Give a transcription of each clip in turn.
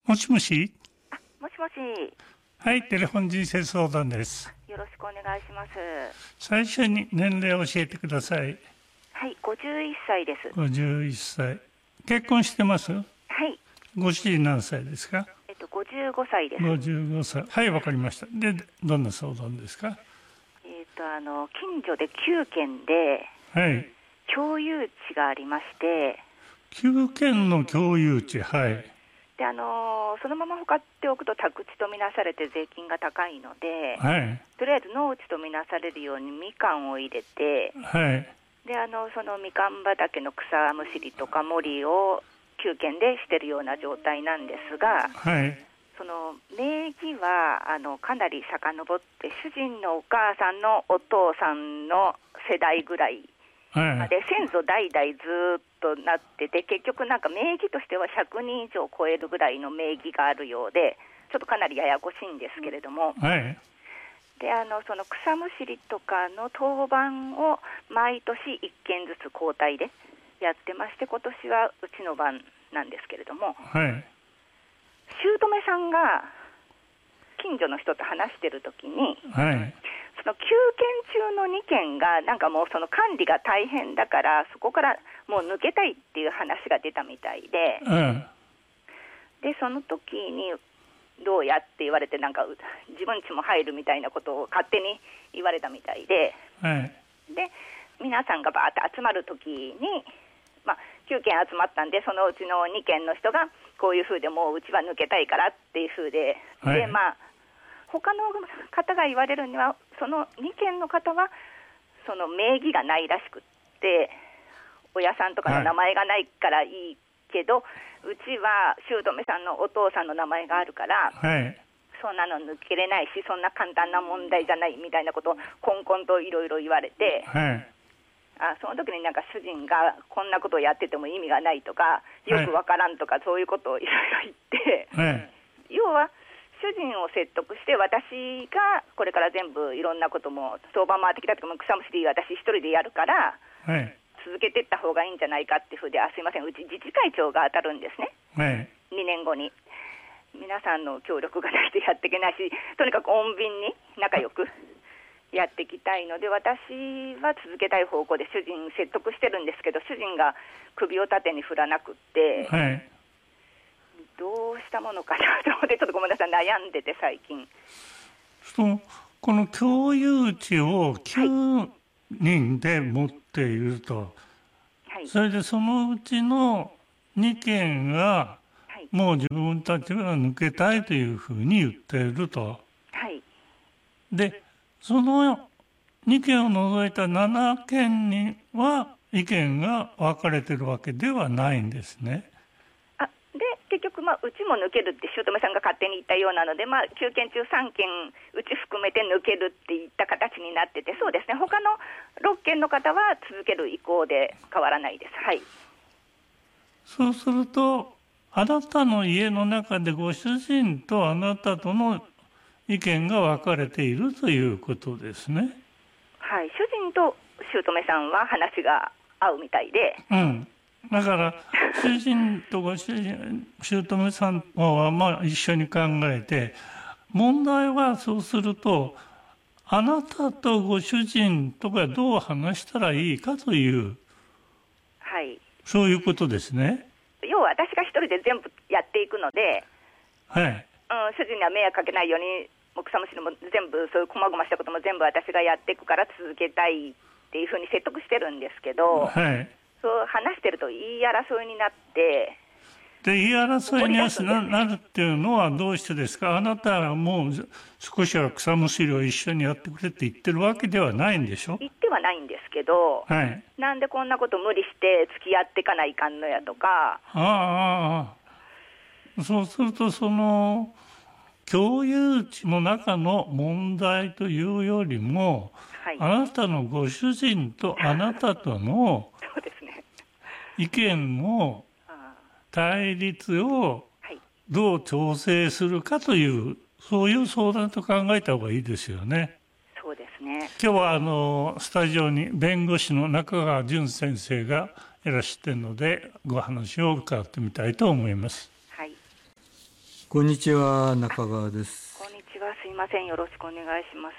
もしもし。 もしもし。 はい、テレフォン人生相談です。 よろしくお願いします。 最初に年齢を教えてください。 はい、51歳です。 51歳。結婚してます？ はい。 ご主人何歳ですか 55歳です。 55歳。はい、わかりました。で、どんな相談ですか？ 近所で9軒で、 はい。 共有地がありまして、 9軒の共有地、はい。 で、そのまま放っておくと宅地とみなされて税金が高いので、 はい。 とりあえず農地とみなされるようにみかんを入れて、 はい。 で、そのみかん畑の草むしりとか森を9軒でしてるような状態なんですが、 はい。 その名義はかなり遡って、主人のお母さんのお父さんの世代ぐらいはい。 で先祖代々ずっとなってて、結局なんか名義としては100人以上超えるぐらいの名義があるようで、ちょっとかなりややこしいんですけれども、 はい。 でその草むしりとかの当番を毎年1件ずつ交代でやってまして、今年はうちの番なんですけれども、 はい。 姑さんが近所の人と話してるときに、 はい。 その9件中の2件がなんかもうその管理が大変だから、そこからもう抜けたいっていう話が出たみたいで、 うん。 でその時にどうやって言われて、なんか自分家も入るみたいなことを勝手に言われたみたいで、 はい。 で皆さんがバーって集まる時に、9件集まったんで、そのうちの2件の人がこういう風でもううちは抜けたいからっていう風で、 はい。 で他の方が言われるには、その2件の方はその名義がないらしくって、親さんとかの名前がないからいいけど、うちは姑さんのお父さんの名前があるから、 はい。 そんなの抜けれないし、そんな簡単な問題じゃないみたいなことをこんこんといろいろ言われて、 はい。 その時になんか主人がこんなことをやってても意味がないとか、よくわからんとか、そういうことをいろいろ言って、 はい。 要は主人を説得して、私がこれから全部いろんなことも相場回ってきたとかも草むしり私一人でやるからはい。 続けていった方がいいんじゃないかっていうふうで、すいません、うち自治会長が当たるんですね、 はい。 2年後に。皆さんの協力がないとやっていけないし、とにかく穏便に仲良くやっていきたいので、私は続けたい方向で主人説得してるんですけど、主人が首を縦に振らなくって、 はい。 どうしたものかなと思って、ちょっとごめんなさい、悩んでて最近。 この共有地を9人で持っていると、 はい、 それでそのうちの2件がはい、 もう自分たちが抜けたいというふうに言っていると。 はい。 で、その2件を除いた7件には意見が分かれているわけではないんですね。 で結局、うちも抜けるって姑さんが勝手に言ったようなので、9件中3件うち含めて抜けるっていった形になってて、そうですね、他の6件の方は続ける意向で変わらないです。はい。 そうすると、あなたの家の中でご主人とあなたとの意見が分かれているということですね。 はい、主人と姑さんは話が合うみたいで、 うん。だから、主人とご主人、姑さんは一緒に考えて、問題はそうすると、あなたとご主人とがどう話したらいいかという、 はい、 そういうことですね。 要は私が一人で全部やっていくので、 はい。 主人には迷惑かけないように、草むしりも全部、そういう細々したことも全部私がやっていくから続けたいっていうふうに説得してるんですけど、 はい。 そう話してると言い争いになって、 で、言い争いになるっていうのはどうしてですか？あなたはもう少しは草むしりを一緒にやってくれって言ってるわけではないんでしょ？ 言ってはないんですけど、 はい。 なんでこんなこと無理して付き合っていかないかんのやとか。 そうすると、その、共有地の中の問題というよりも、 はい、 あなたのご主人とあなたとのそうですね。 意見の対立をはい、 どう調整するかという、そういう相談と考えた方がいいですよね。 そうですね。 今日はスタジオに弁護士の中川淳先生がいらっしゃっているので、ご話を伺ってみたいと思います。 はい。 こんにちは、中川です。 こんにちは、すいません、よろしくお願いします。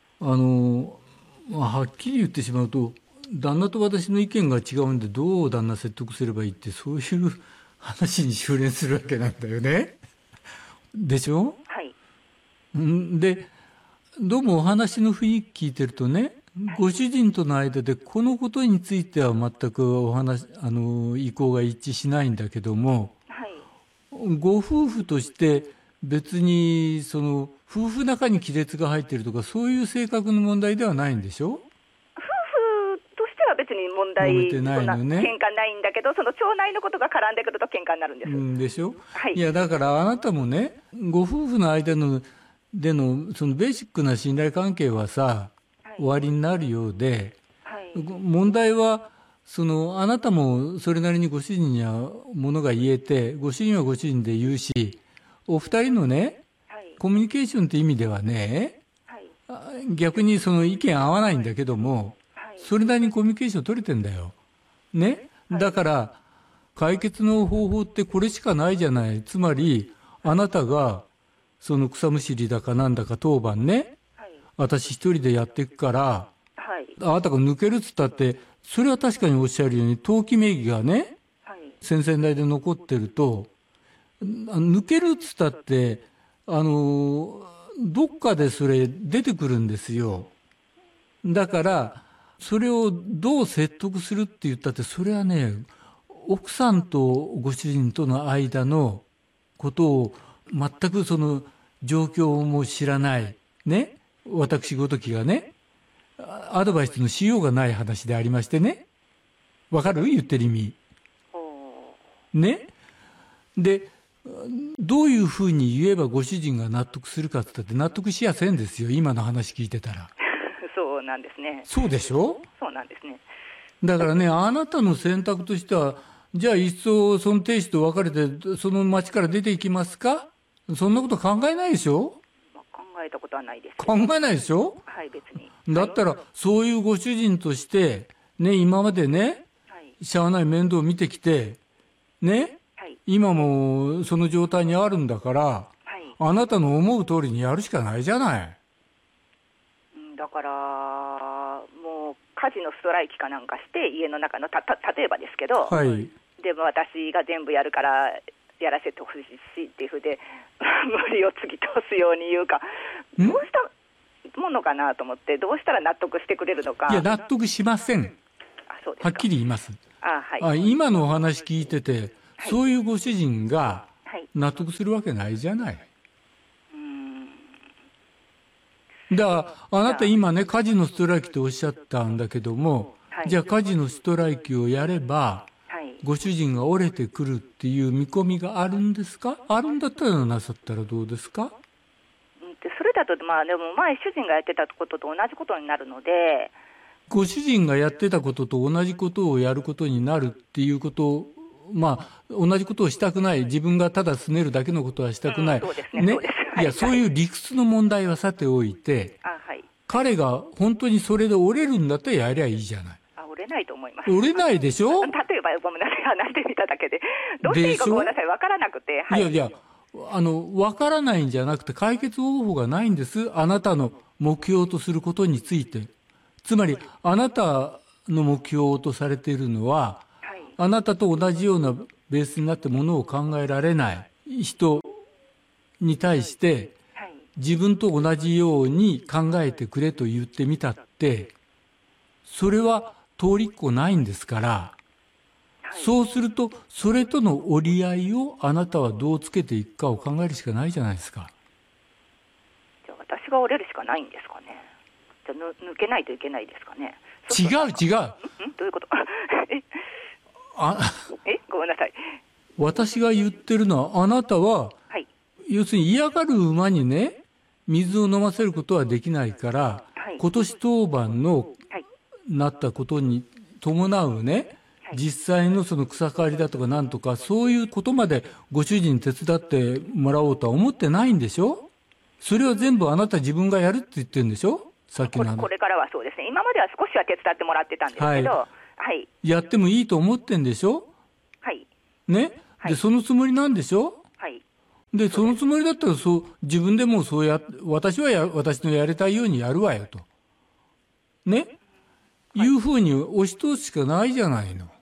はっきり言ってしまうと、旦那と私の意見が違うんでどう旦那説得すればいいって、そういう話に修練するわけなんだよね。でしょ？ はい。 で、どうもお話の雰囲気聞いてるとね、ご主人との間でこのことについては全く意向が一致しないんだけども、 はい。 ご夫婦として別にその夫婦仲に亀裂が入っているとかそういう性格の問題ではないんでしょ？ 夫婦としては別に問題、 揉めてないのね。 そんな喧嘩ないんだけど、その町内のことが絡んでくると喧嘩になるんです。 でしょ？ はい。 いや、だからあなたもね、ご夫婦の間のそのベーシックな信頼関係はさ、 はい、 終わりになるようで、 はい、 問題はあなたもそれなりにご主人にはものが言えて、ご主人はご主人で言うし、お二人のね、 はい、 コミュニケーションって意味ではね、 はい、 逆にその意見合わないんだけども、 はい、 それなりにコミュニケーション取れてんだよ。ね。だから解決の方法ってこれしかないじゃない。つまりあなたがその草むしりだかなんだか当番ね、 はい、 私一人でやっていくから、 はい、 あなたが抜けるっつったって、それは確かにおっしゃるように登記名義がね、 はい、 先々代で残ってると、抜けるっつったってどっかでそれ出てくるんですよ。だからそれをどう説得するって言ったって、それはね、奥さんとご主人との間のことを全くその状況も知らないね、私ごときがね、アドバイスのしようがない話でありましてね。わかる？言ってる意味。ね。で、どういうふうに言えばご主人が納得するかって言ったって納得しやせんですよ、今の話聞いてたら。 そうなんですね。 そうでしょ？ そうなんですね。 だからね、あなたの選択としては、じゃあいっそその亭主と別れてその町から出ていきますか？そんなこと考えないでしょ？ 考えたことはないです。 考えないでしょ？ はい、別に。 だったら、そういうご主人としてね、今までね、 はい、 しゃあない面倒を見てきてね、 はい、 今もその状態にあるんだから、 はい、 あなたの思う通りにやるしかないじゃない。 だからもう家事のストライキかなんかして家の中の例えばですけど、 はい、 でも私が全部やるからやらせてほしいっていうふうで無理を突き通すように言うか、どうしたものかなと思って、どうしたら納得してくれるのか。 いや、納得しません。 そうですか。 はっきり言います。 はい、 今のお話聞いてて、 はい、 そういうご主人が納得するわけないじゃない。 はい、 だからあなた今ね、家事のストライキとおっしゃったんだけども、 はい、 じゃあ家事のストライキをやれば、 はい、 ご主人が折れてくるっていう見込みがあるんですか？あるんだったらなさったらどうですか？ それだと、でも前主人がやってたことと同じことになるので、 ご主人がやってたことと同じことをやることになるっていうこと、同じことをしたくない、自分がただ拗ねるだけのことはしたくない、 そうですね、そうです。 いや、そういう理屈の問題はさておいて、 はい、 彼が本当にそれで折れるんだったらやりゃいいじゃない。 折れないと思います。 折れないでしょ？ 例えばごめんなさい、話してみただけでどうしていいかごめんなさい、分からなくて、はい、 いや分からないんじゃなくて解決方法がないんです。あなたの目標とすることについて。つまりあなたの目標とされているのは、 はい、 あなたと同じようなベースになってものを考えられない人に対して、 はい、 自分と同じように考えてくれと言ってみたって、それは通りっこないんですから、そうするとそれとの折り合いをあなたはどうつけていくかを考えるしかないじゃないですか。 じゃあ私が折れるしかないんですかね。じゃあ抜けないといけないですかね。 違う。 どういうことごめんなさい。 私が言ってるのは、あなたは、 はい、 要するに嫌がる馬にね、水を飲ませることはできないから、 はい、 今年当番のなったことに伴うね、実際のその草刈りだとかなんとか、そういうことまでご主人に手伝ってもらおうとは思ってないんでしょ？それは全部あなた自分がやるって言ってるんでしょ？さっきのこれからはそうですね。今までは少しは手伝ってもらってたんですけど、はいはい、 やってもいいと思ってんでしょ？ はい。 ね、でそのつもりなんでしょ？ はい。 で、そのつもりだったら、自分でも私のやりたいようにやるわよと。ね、いうふうに押し通すしかないじゃないの。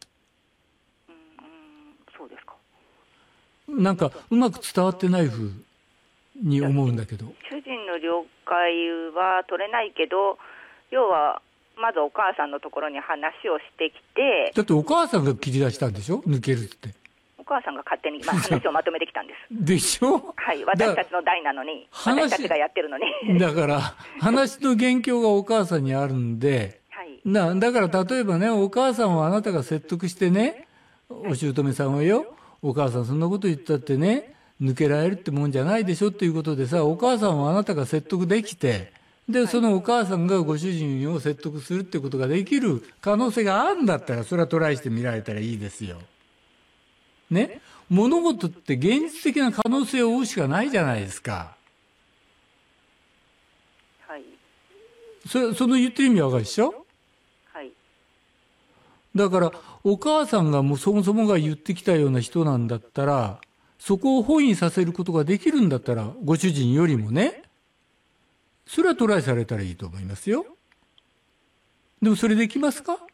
そうですか。 なんか、うまく伝わってないふうに思うんだけど。 主人の了解は取れないけど、要は、まずお母さんのところに話をしてきて。 だってお母さんが切り出したんでしょ、抜けるって。 お母さんが勝手に、話をまとめてきたんです。 でしょ。 はい、私たちの代なのに、私たちがやってるのに。 だから、話の元凶がお母さんにあるんで、 はい、 だから例えばね、お母さんをあなたが説得してね、お姑さんをよ、お母さんそんなこと言ったってね、抜けられるってもんじゃないでしょっていうことでさ、お母さんをあなたが説得できて、で、そのお母さんがご主人を説得するってことができる可能性があるんだったら、それはトライしてみられたらいいですよ。ね、物事って現実的な可能性を追うしかないじゃないですか。 はい。 その言ってる意味わかるでしょ。 はい。 だからお母さんがそもそもが言ってきたような人なんだったら、そこを本意させることができるんだったら、ご主人よりもね、それはトライされたらいいと思いますよ。でもそれできますか。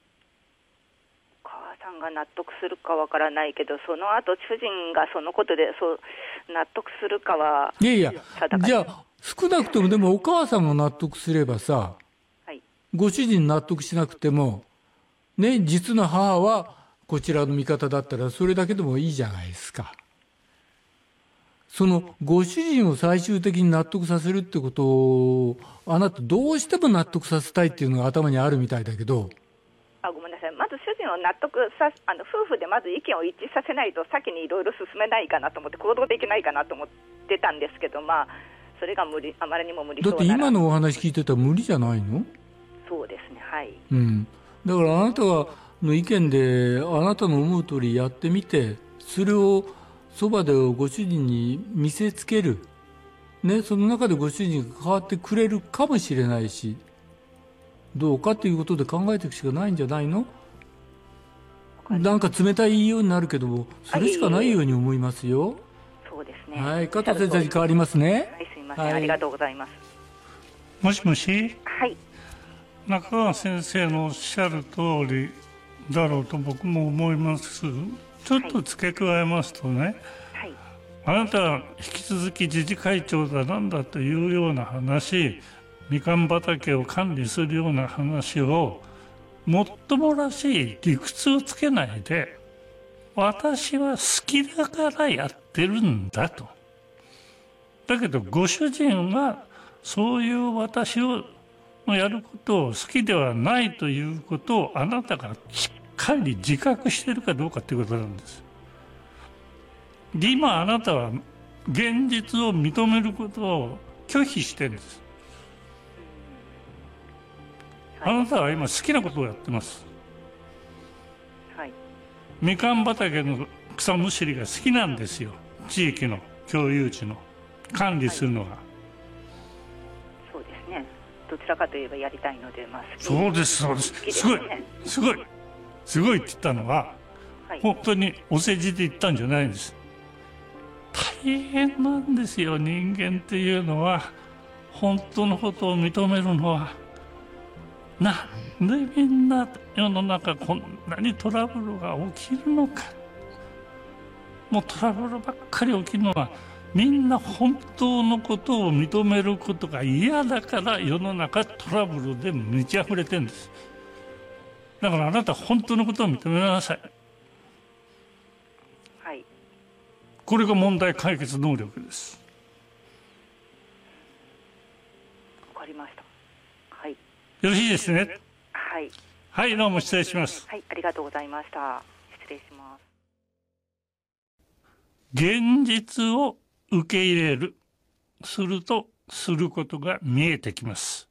が納得するかわからないけど、その後主人がそのことで納得するかは。 いやいや、じゃあ少なくともでもお母さんが納得すればさ、 はい、 ご主人納得しなくてもね、実の母はこちらの味方だったらそれだけでもいいじゃないですか。そのご主人を最終的に納得させるってことをあなたどうしても納得させたいっていうのが頭にあるみたいだけど。 ごめんなさい、まず主人を納得夫婦でまず意見を一致させないと先にいろいろ進めないかなと思って、行動できないかなと思ってたんですけど、それがあまりにも無理そうなら。 だって今のお話聞いてたら無理じゃないの。 そうですね、はい、 だからあなたの意見であなたの思う通りやってみて、それをそばでご主人に見せつける、ね、その中でご主人が変わってくれるかもしれないし、どうかということで考えていくしかないんじゃないの。なんか冷たい言いようになるけども、それしかないように思いますよ。 そうですね。 はい、加藤先生に変わりますね。 はい、すいません、ありがとうございます。 もしもし。 はい。 中川先生のおっしゃる通りだろうと僕も思います。ちょっと付け加えますとね、 はい、 あなたは引き続き自治会長だなんだというような話、みかん畑を管理するような話をもっともらしい理屈をつけないで、私は好きだからやってるんだと。だけどご主人はそういう私をやることを好きではないということをあなたがしっかり自覚しているかどうかということなんです。で、今あなたは現実を認めることを拒否してるんです。あなたは今好きなことをやってます。 はい、 みかん畑の草むしりが好きなんですよ。地域の共有地の管理するのが、 そうですね。どちらかといえばやりたいので、 そうですそうです。すごいすごいって言ったのは、はい、本当にお世辞で言ったんじゃないんです。大変なんですよ、人間っていうのは。本当のことを認めるのは。なんでみんな世の中こんなにトラブルが起きるのか。もうトラブルばっかり起きるのは、みんな本当のことを認めることが嫌だから世の中トラブルで満ち溢れてるんです。だからあなた本当のことを認めなさい。 はい、 これが問題解決能力です。 わかりました。はい。 よろしいですね。 はい。 はい、どうも失礼します。 はい、ありがとうございました。失礼します。 現実を受け入れる。すると、することが見えてきます。